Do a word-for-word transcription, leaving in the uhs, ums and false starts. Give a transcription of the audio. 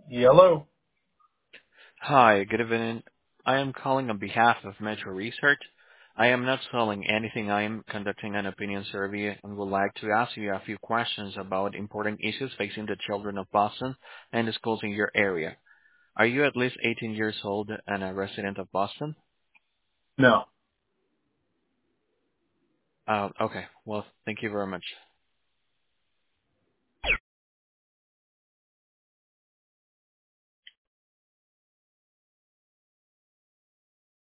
Yellow? Hi, good evening. I am calling on behalf of Metro Research. I am not selling anything. I am conducting an opinion survey and would like to ask you a few questions about important issues facing the children of Boston and the schools in your area. Are you at least eighteen years old and a resident of Boston? No. Uh, okay. Well, thank you very much.